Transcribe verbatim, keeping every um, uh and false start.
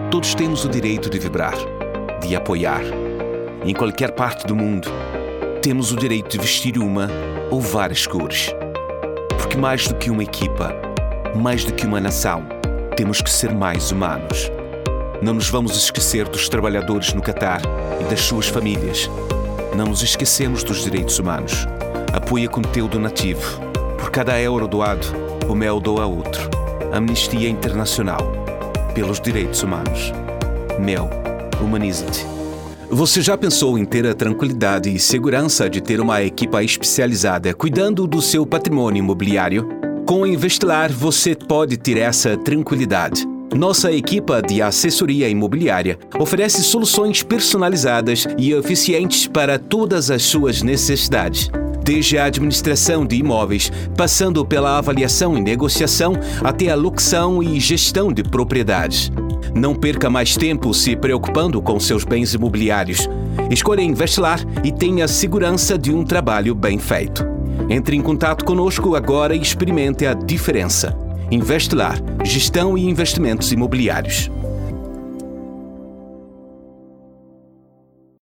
Todos temos o direito de vibrar, de apoiar. Em qualquer parte do mundo, temos o direito de vestir uma ou várias cores. Porque mais do que uma equipa, mais do que uma nação, temos que ser mais humanos. Não nos vamos esquecer dos trabalhadores no Catar e das suas famílias. Não nos esquecemos dos direitos humanos. Apoia com teu donativo. Por cada euro doado, o Mel doa outro. Amnistia Internacional. Pelos direitos humanos. Mel, humaniza-te. Você já pensou em ter a tranquilidade e segurança de ter uma equipa especializada cuidando do seu patrimônio imobiliário? Com o Investilar, você pode ter essa tranquilidade. Nossa equipa de assessoria imobiliária oferece soluções personalizadas e eficientes para todas as suas necessidades. Desde a administração de imóveis, passando pela avaliação e negociação, até a locação e gestão de propriedades. Não perca mais tempo se preocupando com seus bens imobiliários. Escolha Investilar e tenha a segurança de um trabalho bem feito. Entre em contato conosco agora e experimente a diferença. Investilar, gestão e investimentos imobiliários.